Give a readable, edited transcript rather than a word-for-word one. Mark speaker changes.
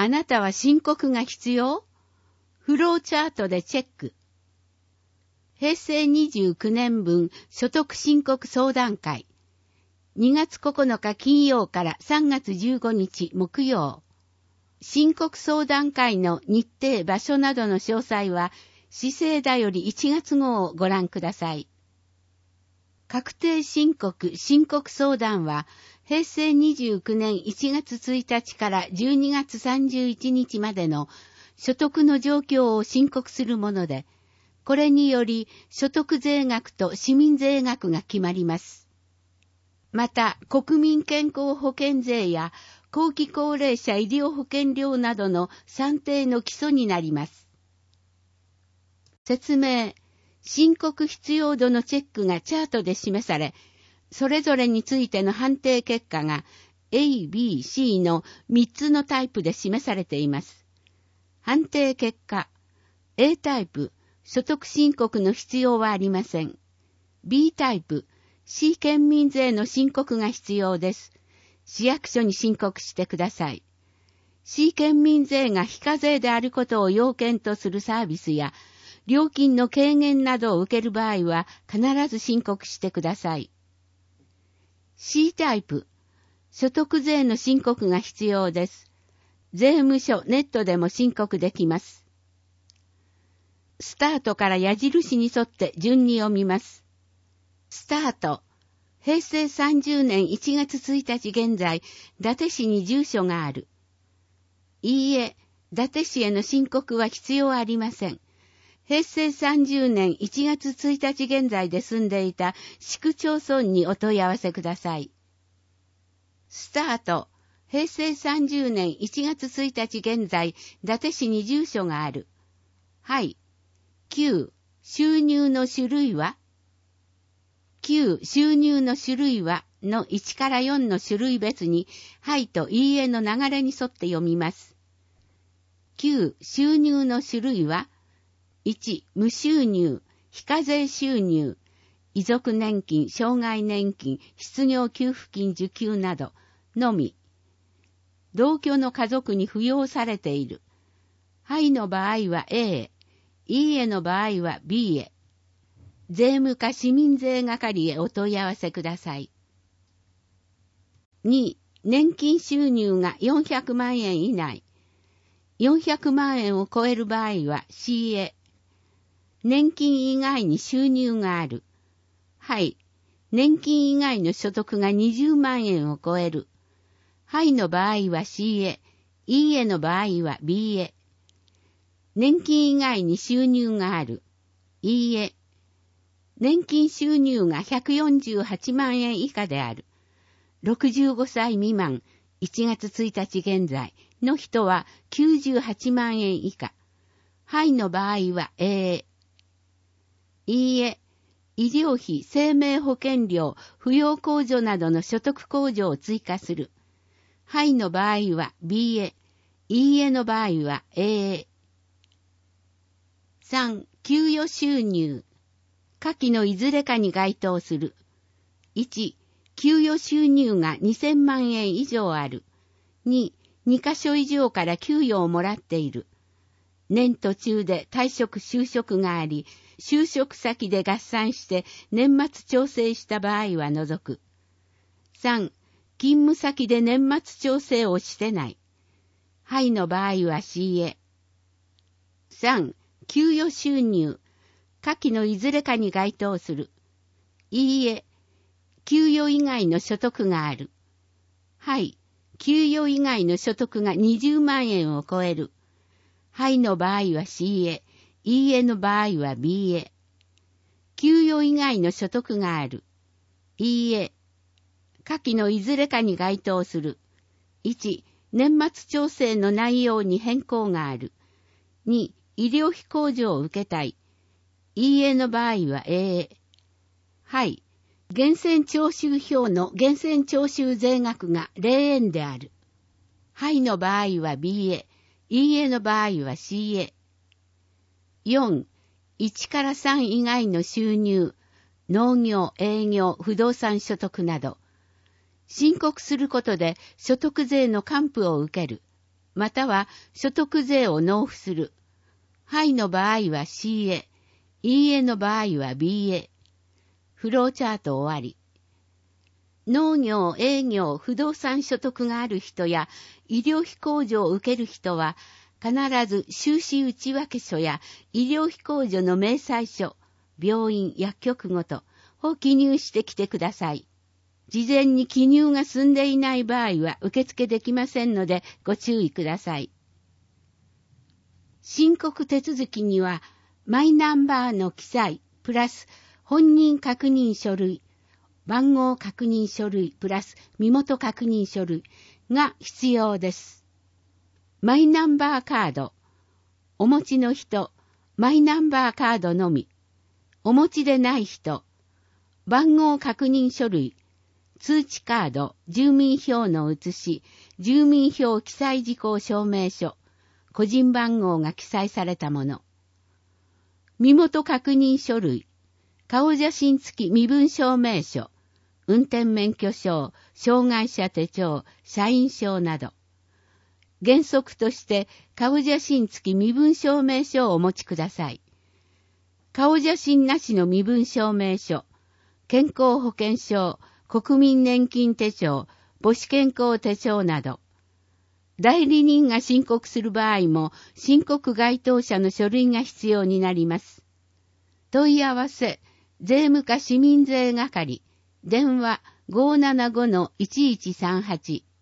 Speaker 1: あなたは申告が必要？フローチャートでチェック。平成29年分所得申告相談会。2月9日金曜から3月15日木曜。申告相談会の日程、場所などの詳細は、市政だより1月号をご覧ください。確定申告相談は、平成29年1月1日から12月31日までの所得の状況を申告するもので、これにより所得税額と市民税額が決まります。また、国民健康保険税や後期高齢者医療保険料などの算定の基礎になります。説明。申告必要度のチェックがチャートで示され、それぞれについての判定結果が A、B、C の3つのタイプで示されています。判定結果。A タイプ、所得申告の必要はありません。B タイプ、市県民税の申告が必要です。市役所に申告してください。市県民税が非課税であることを要件とするサービスや、料金の軽減などを受ける場合は必ず申告してください。C タイプ、所得税の申告が必要です。税務署、ネットでも申告できます。スタートから矢印に沿って順に読みます。スタート。平成30年1月1日現在、伊達市に住所がある。いいえ、伊達市への申告は必要ありません。平成30年1月1日現在で住んでいた市区町村にお問い合わせください。スタート。平成30年1月1日現在、伊達市に住所がある。はい。9、収入の種類は？ 9、収入の種類はの1から4の種類別に、はいといいえの流れに沿って読みます。9、収入の種類は1、無収入、非課税収入、遺族年金、障害年金、失業給付金受給などのみ。同居の家族に扶養されている。はいの場合は A へ、いいえの場合は B へ。税務課市民税係へお問い合わせください。2、年金収入が400万円以内。400万円を超える場合は C へ。年金以外に収入がある。はい。年金以外の所得が20万円を超える。はいの場合は C へ。いいえの場合は B へ。年金以外に収入がある。いいえ。年金収入が148万円以下である。65歳未満、1月1日現在の人は98万円以下。はいの場合は A。いいえ、医療費、生命保険料、扶養控除などの所得控除を追加する。はいの場合は B へ。いいえの場合は A へ。3、給与収入。下記のいずれかに該当する。1、給与収入が2000万円以上ある。2、2カ所以上から給与をもらっている。年途中で退職就職があり、就職先で合算して年末調整した場合は除く。3、勤務先で年末調整をしてない。はいの場合は C へ。3、給与収入。下記のいずれかに該当する。いいえ、給与以外の所得がある。はい、給与以外の所得が20万円を超える。はいの場合は C へ、いいえの場合は B へ。給与以外の所得がある。いいえ、下記のいずれかに該当する。1、年末調整の内容に変更がある。2、医療費控除を受けたい。いいえの場合は A。はい。源泉徴収票の源泉徴収税額が0円である。はいの場合は B へ。いいえの場合は C へ。4、1から3以外の収入、農業、営業、不動産所得など、申告することで所得税の還付を受ける。 または所得税を納付する。はいの場合は C へ、いいえの場合は B へ。フローチャート終わり。農業、営業、不動産所得がある人や医療費控除を受ける人は、必ず収支内訳書や医療費控除の明細書、病院、薬局ごとを記入してきてください。事前に記入が済んでいない場合は受付できませんのでご注意ください。申告手続きには、マイナンバーの記載、プラス本人確認書類、番号確認書類、プラス身元確認書類が必要です。マイナンバーカード、お持ちの人、マイナンバーカードのみ、お持ちでない人、番号確認書類、通知カード、住民票の写し、住民票記載事項証明書、個人番号が記載されたもの。身元確認書類、顔写真付き身分証明書、運転免許証、障害者手帳、社員証など。原則として顔写真付き身分証明書をお持ちください。顔写真なしの身分証明書、健康保険証、国民年金手帳、母子健康手帳など。代理人が申告する場合も、申告該当者の書類が必要になります。問い合わせ、税務課市民税係、電話 575-1138